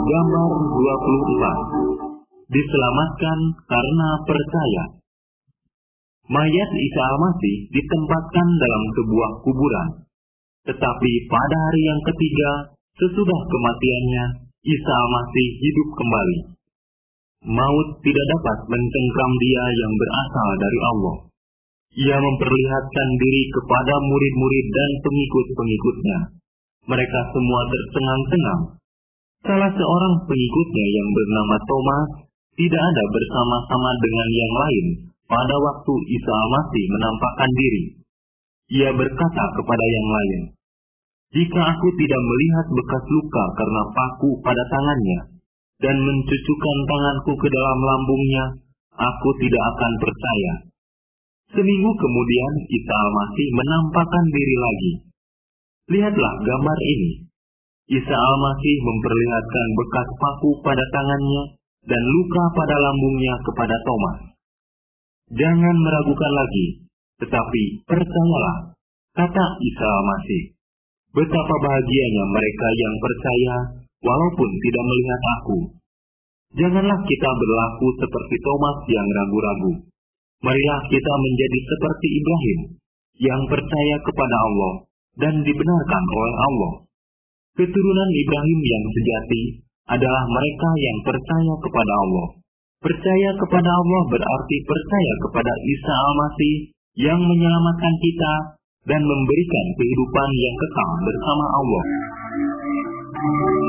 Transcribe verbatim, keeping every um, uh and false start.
Gambar dua puluh empat. Diselamatkan karena percaya. Mayat Isa Al-Masih ditempatkan dalam sebuah kuburan. Tetapi pada hari yang ketiga, sesudah kematiannya, Isa Al-Masih hidup kembali. Maut tidak dapat mencengkram dia yang berasal dari Allah. Ia memperlihatkan diri kepada murid-murid dan pengikut-pengikutnya. Mereka semua tercengang-cengang. Salah seorang pengikutnya yang bernama Thomas tidak ada bersama-sama dengan yang lain pada waktu Isa Al-Masih menampakkan diri. Ia berkata kepada yang lain, "Jika aku tidak melihat bekas luka karena paku pada tangannya, dan mencucukkan tanganku ke dalam lambungnya, aku tidak akan percaya." Seminggu kemudian Isa Al-Masih menampakkan diri lagi. Lihatlah gambar ini. Isa Al-Masih memperlihatkan bekas paku pada tangannya dan luka pada lambungnya kepada Thomas. "Jangan meragukan lagi, tetapi percayalah," kata Isa Al-Masih. "Betapa bahagianya mereka yang percaya walaupun tidak melihat aku. Janganlah kita berlaku seperti Thomas yang ragu-ragu. Marilah kita menjadi seperti Ibrahim yang percaya kepada Allah dan dibenarkan oleh Allah. Keturunan Ibrahim yang sejati adalah mereka yang percaya kepada Allah. Percaya kepada Allah berarti percaya kepada Isa Al-Masih yang menyelamatkan kita dan memberikan kehidupan yang kekal bersama Allah."